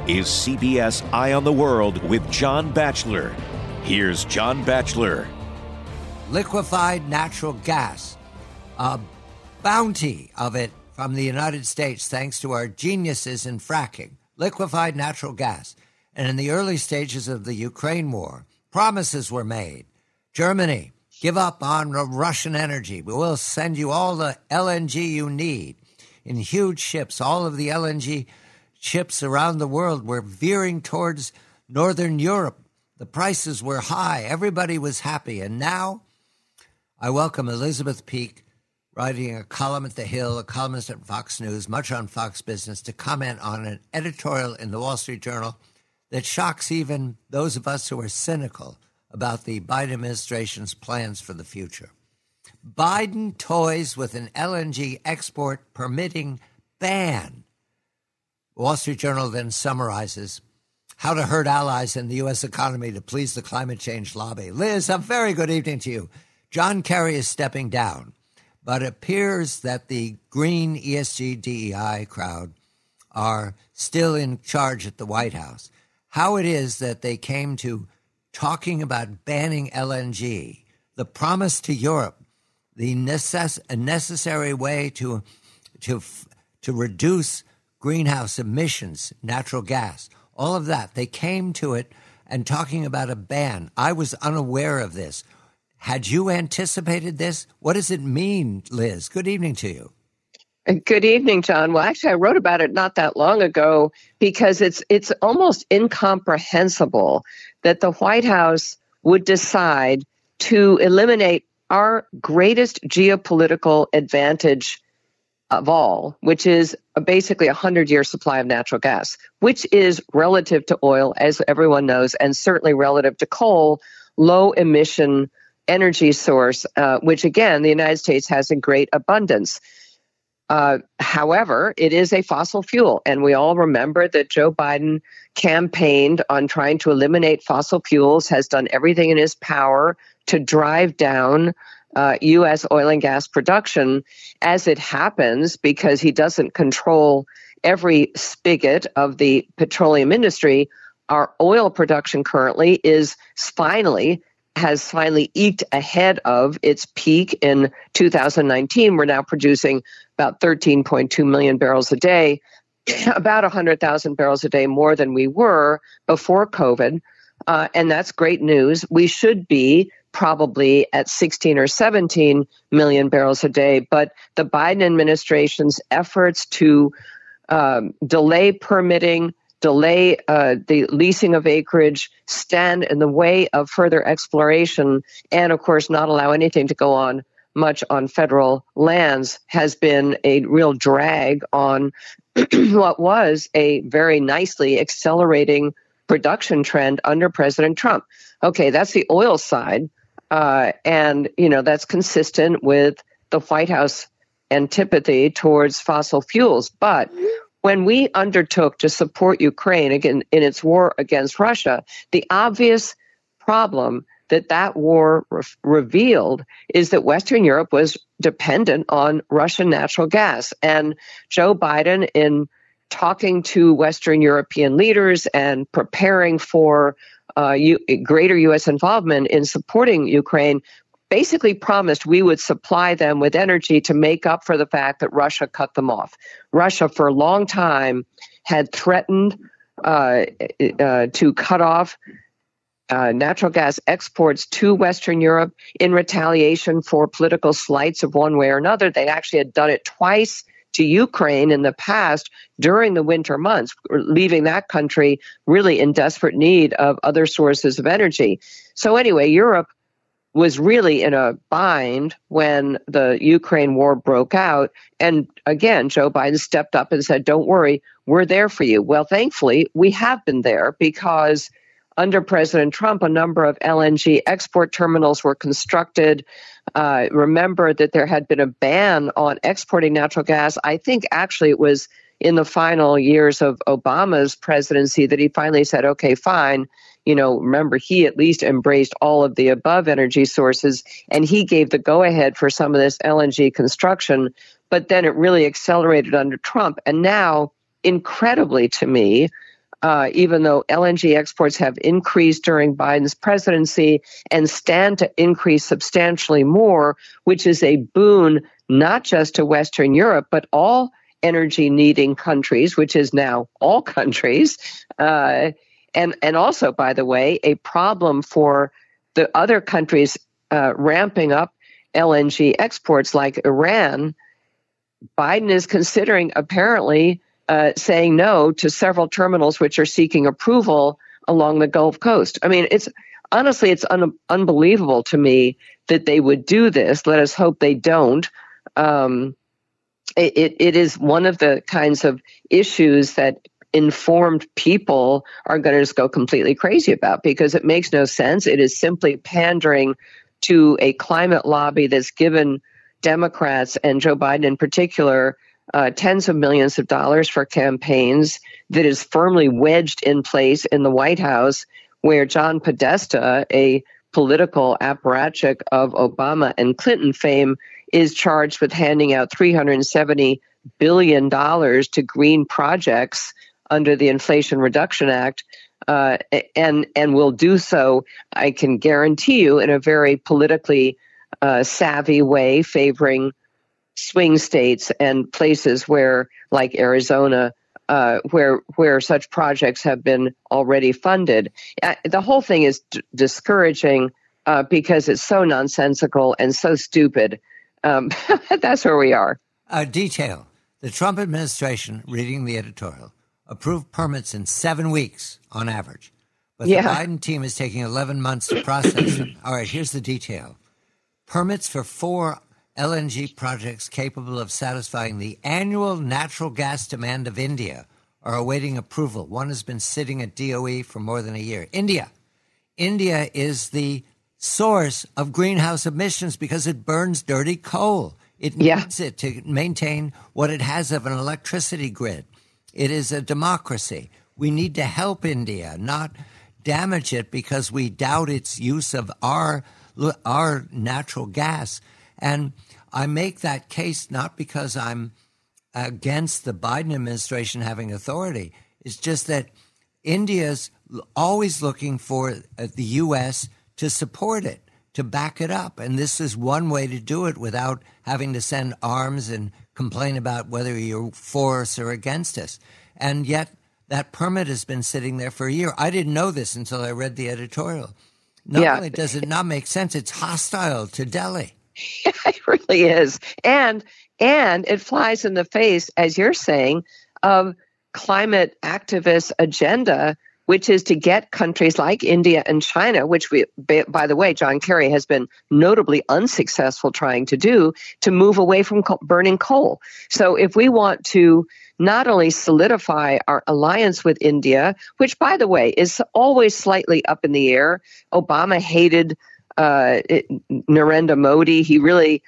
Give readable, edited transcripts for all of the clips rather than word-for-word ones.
is CBS Eye on the World with John Batchelor. Here's John Batchelor. Liquefied natural gas, a bounty of it from the United States thanks to our geniuses in fracking. Liquefied natural gas. And in the early stages of the Ukraine war, promises were made. Germany, give up on Russian energy. We will send you all the LNG you need. In huge ships, all of the LNG ships around the world were veering towards Northern Europe. The prices were high. Everybody was happy. And now I welcome Elizabeth Peake, writing a column at The Hill, a columnist at Fox News, much on Fox Business, to comment on an editorial in the Wall Street Journal that shocks even those of us who are cynical about the Biden administration's plans for the future. Biden toys with an LNG export permitting ban. Wall Street Journal then summarizes how to hurt allies in the U.S. economy to please the climate change lobby. Liz, a very good evening to you. John Kerry is stepping down, but it appears that the green ESG DEI crowd are still in charge at the White House. How it is that they came to talking about banning LNG, the promise to Europe, the necessary way to reduce greenhouse emissions, natural gas, all of that. They came to it and talking about a ban. I was unaware of this. Had you anticipated this? What does it mean, Liz? Good evening to you. Good evening, John. Well, actually, I wrote about it not that long ago because it's almost incomprehensible that the White House would decide to eliminate our greatest geopolitical advantage of all, which is basically a 100-year supply of natural gas, which is relative to oil, as everyone knows, and certainly relative to coal, low emission energy source, which again, the United States has in great abundance. However, it is a fossil fuel, and we all remember that Joe Biden campaigned on trying to eliminate fossil fuels, has done everything in his power to drive down U.S. oil and gas production. As it happens, because he doesn't control every spigot of the petroleum industry, our oil production currently has finally eked ahead of its peak in 2019. We're now producing about 13.2 million barrels a day, about 100,000 barrels a day more than we were before COVID. And that's great news. We should be probably at 16 or 17 million barrels a day. But the Biden administration's efforts to delay permitting, delay the leasing of acreage, stand in the way of further exploration, and of course not allow anything to go on much on federal lands has been a real drag on what was a very nicely accelerating production trend under President Trump. Okay, that's the oil side. And, that's consistent with the White House antipathy towards fossil fuels. But when we undertook to support Ukraine again in its war against Russia, the obvious problem that war revealed is that Western Europe was dependent on Russian natural gas. And Joe Biden, in talking to Western European leaders and preparing for greater U.S. involvement in supporting Ukraine, basically promised we would supply them with energy to make up for the fact that Russia cut them off. Russia, for a long time, had threatened to cut off natural gas exports to Western Europe in retaliation for political slights of one way or another. They actually had done it twice to Ukraine in the past during the winter months, leaving that country really in desperate need of other sources of energy. So anyway, Europe was really in a bind when the Ukraine war broke out. And again, Joe Biden stepped up and said, don't worry, we're there for you. Well, thankfully, we have been there because under President Trump, a number of LNG export terminals were constructed. Remember that there had been a ban on exporting natural gas. I think actually it was in the final years of Obama's presidency that he finally said, okay, fine. Remember, he at least embraced all of the above energy sources, and he gave the go-ahead for some of this LNG construction. But then it really accelerated under Trump. And now, incredibly to me, even though LNG exports have increased during Biden's presidency and stand to increase substantially more, which is a boon not just to Western Europe, but all energy-needing countries, which is now all countries. And also, by the way, a problem for the other countries ramping up LNG exports like Iran. Biden is considering, apparently, saying no to several terminals which are seeking approval along the Gulf Coast. I mean, it's unbelievable to me that they would do this. Let us hope they don't. It is one of the kinds of issues that informed people are going to just go completely crazy about because it makes no sense. It is simply pandering to a climate lobby that's given Democrats and Joe Biden in particular tens of millions of dollars for campaigns, that is firmly wedged in place in the White House, where John Podesta, a political apparatchik of Obama and Clinton fame, is charged with handing out $370 billion to green projects under the Inflation Reduction Act, and will do so, I can guarantee you, in a very politically savvy way, favoring swing states and places where, like Arizona, where such projects have been already funded. The whole thing is discouraging because it's so nonsensical and so stupid. That's where we are. Detail. The Trump administration, reading the editorial, approved permits in 7 weeks on average. But the Biden team is taking 11 months to process them. All right, here's the detail. Permits for 4 LNG projects capable of satisfying the annual natural gas demand of India are awaiting approval. One has been sitting at DOE for more than a year. India is the source of greenhouse emissions because it burns dirty coal. It needs it to maintain what it has of an electricity grid. It is a democracy. We need to help India, not damage it because we doubt its use of our natural gas. And I make that case not because I'm against the Biden administration having authority. It's just that India's always looking for the U.S. to support it, to back it up. And this is one way to do it without having to send arms and complain about whether you're for us or against us. And yet that permit has been sitting there for a year. I didn't know this until I read the editorial. Not only does it not make sense, it's hostile to Delhi. It really is. And it flies in the face, as you're saying, of climate activist agenda, which is to get countries like India and China, which by the way, John Kerry has been notably unsuccessful trying to do, to move away from burning coal. So if we want to not only solidify our alliance with India, which, by the way, is always slightly up in the air. Obama hated Narendra Modi. He really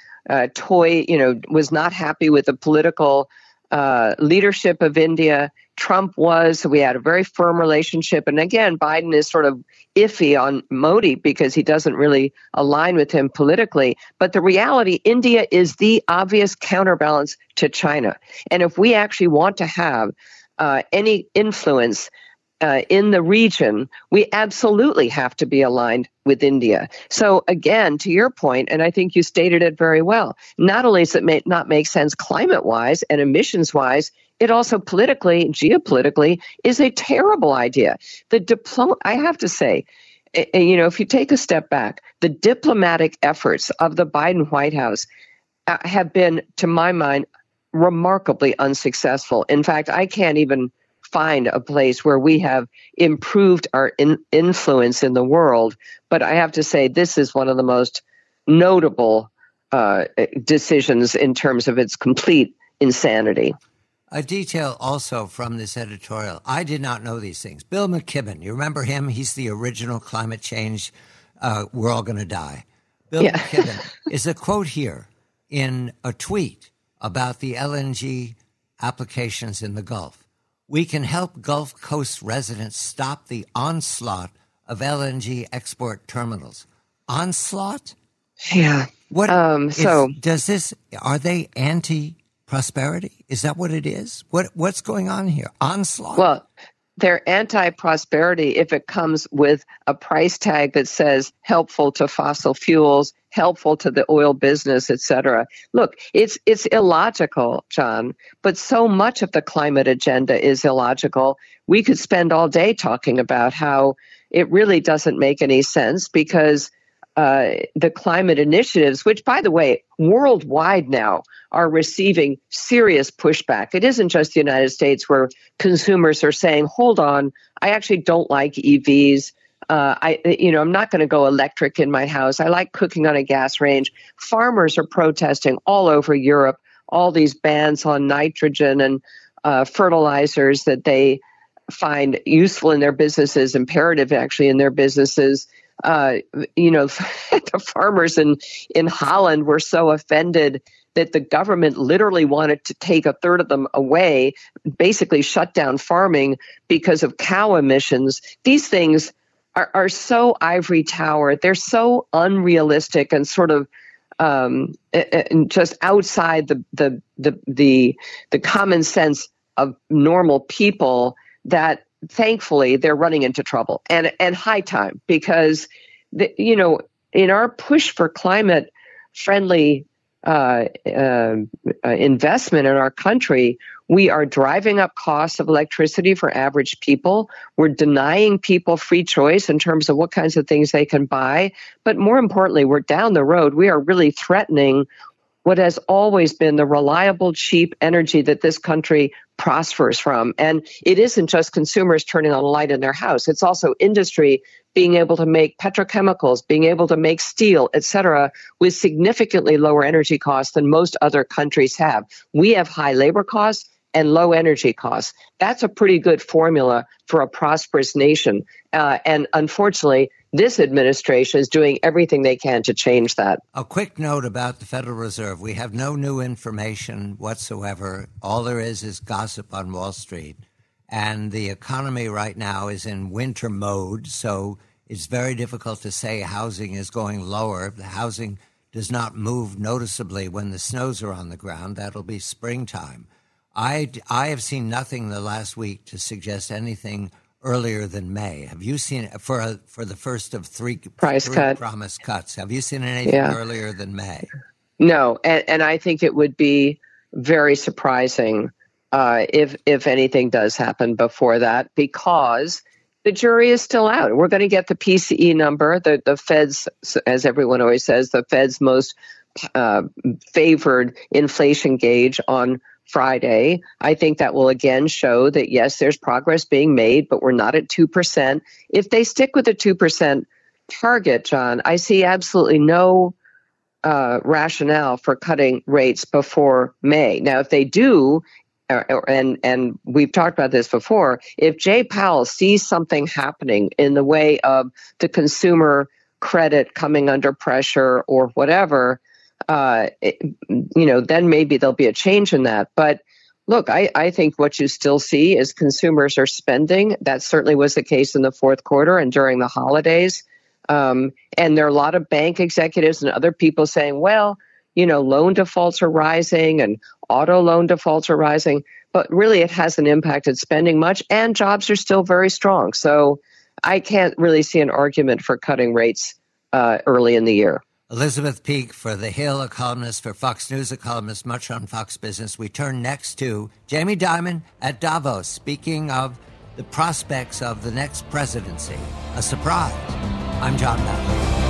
was not happy with the political leadership of India. Trump was. So we had a very firm relationship. And again, Biden is sort of iffy on Modi because he doesn't really align with him politically. But the reality, India is the obvious counterbalance to China. And if we actually want to have any influence in the region, we absolutely have to be aligned with India. So again, to your point, and I think you stated it very well, not only does it not make sense climate-wise and emissions-wise, it also politically, geopolitically, is a terrible idea. I have to say, if you take a step back, the diplomatic efforts of the Biden White House have been, to my mind, remarkably unsuccessful. In fact, I can't even find a place where we have improved our influence in the world. But I have to say, this is one of the most notable decisions in terms of its complete insanity. A detail also from this editorial. I did not know these things. Bill McKibben, you remember him? He's the original climate change, we're all going to die. Bill McKibben is a quote here in a tweet about the LNG applications in the Gulf. We can help Gulf Coast residents stop the onslaught of LNG export terminals. Onslaught? Yeah. What? Are they anti-prosperity? Is that what it is? What's going on here? Onslaught? Well, they're anti-prosperity if it comes with a price tag that says helpful to fossil fuels, helpful to the oil business, et cetera. Look, it's illogical, John, but so much of the climate agenda is illogical. We could spend all day talking about how it really doesn't make any sense because the climate initiatives, which, by the way, worldwide now are receiving serious pushback. It isn't just the United States where consumers are saying, hold on, I actually don't like EVs. I'm not going to go electric in my house. I like cooking on a gas range. Farmers are protesting all over Europe, all these bans on nitrogen and fertilizers that they find useful in their businesses, imperative actually in their businesses. The farmers in Holland were so offended that the government literally wanted to take a third of them away, basically shut down farming because of cow emissions. These things are so ivory tower. They're so unrealistic and sort of just outside the common sense of normal people that thankfully they're running into trouble and high time because, in our push for climate friendly investment in our country, we are driving up costs of electricity for average people. We're denying people free choice in terms of what kinds of things they can buy. But more importantly, we're down the road. We are really threatening what has always been the reliable, cheap energy that this country prospers from. And it isn't just consumers turning on a light in their house. It's also industry being able to make petrochemicals, being able to make steel, et cetera, with significantly lower energy costs than most other countries have. We have high labor costs and low energy costs. That's a pretty good formula for a prosperous nation. And unfortunately, this administration is doing everything they can to change that. A quick note about the Federal Reserve. We have no new information whatsoever. All there is gossip on Wall Street. And the economy right now is in winter mode, so it's very difficult to say housing is going lower. The housing does not move noticeably when the snows are on the ground. That'll be springtime. I have seen nothing the last week to suggest anything earlier than May. Have you seen it for the first of three promised cuts? Have you seen anything earlier than May? No, and I think it would be very surprising if anything does happen before that, because the jury is still out. We're going to get the PCE number, the Fed's, as everyone always says, the Fed's most favored inflation gauge on Friday. I think that will again show that, yes, there's progress being made, but we're not at 2%. If they stick with the 2% target, John, I see absolutely no rationale for cutting rates before May. Now, if they do, and we've talked about this before, if Jay Powell sees something happening in the way of the consumer credit coming under pressure or whatever, then maybe there'll be a change in that. But look, I think what you still see is consumers are spending. That certainly was the case in the fourth quarter and during the holidays. And there are a lot of bank executives and other people saying, well, loan defaults are rising and auto loan defaults are rising. But really, it hasn't impacted spending much, and jobs are still very strong. So I can't really see an argument for cutting rates early in the year. Elizabeth Peek for The Hill, a columnist for Fox News, a columnist much on Fox Business. We turn next to Jamie Dimon at Davos, speaking of the prospects of the next presidency. A surprise. I'm John Matthews.